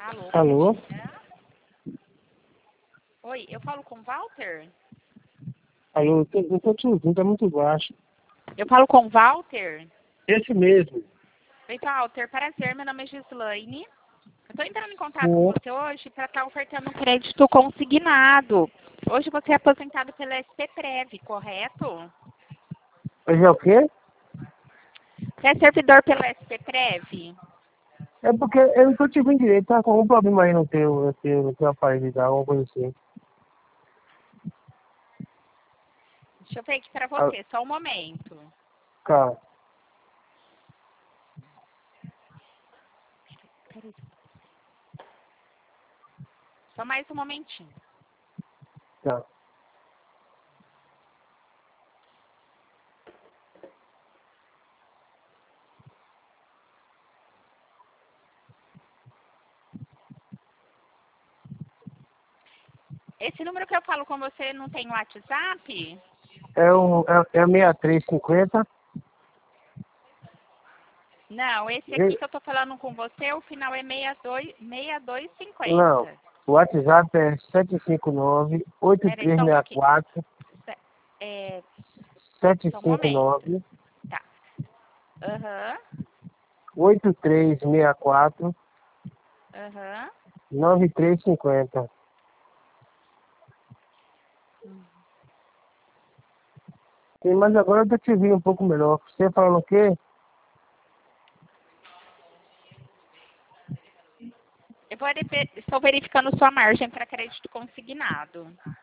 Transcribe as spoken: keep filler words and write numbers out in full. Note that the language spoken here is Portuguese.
Alô, Alô? bom dia. Oi, eu falo com o Walter? Alô, eu tô, eu tô te ouvindo, tá muito baixo. Eu falo com o Walter? Esse mesmo. Oi, Walter, prazer, meu nome é Gislaine. Eu estou entrando em contato com Sim. você hoje para estar ofertando um crédito consignado. Hoje você é aposentado pela S P Prev, correto? Mas é o quê? Você é servidor pela S P Prev? É porque eu não tô te ouvindo direito, tá com algum problema aí no teu, no teu, no teu aparelho, tá? Alguma coisa assim. Deixa eu ver aqui para Ah, você, só um momento. tá, Peraí, só mais um momentinho. tá. Esse número que eu falo com você não tem WhatsApp? É o, é, é sessenta e três cinquenta. Não, esse aqui E- que eu tô falando com você, o final é sessenta e dois, sessenta e dois Não, cinquenta. o WhatsApp é sete cinco nove, oito Peraí, três só um seis pouquinho. quatro, Se- É, sete só um cinco momento. nove, Tá. Aham, oito três seis quatro, aham. nove três cinco zero. Sim, mas agora eu tô te ouvindo um pouco melhor. Você falando o quê? Eu vou verifi- estou verificando sua margem para crédito consignado.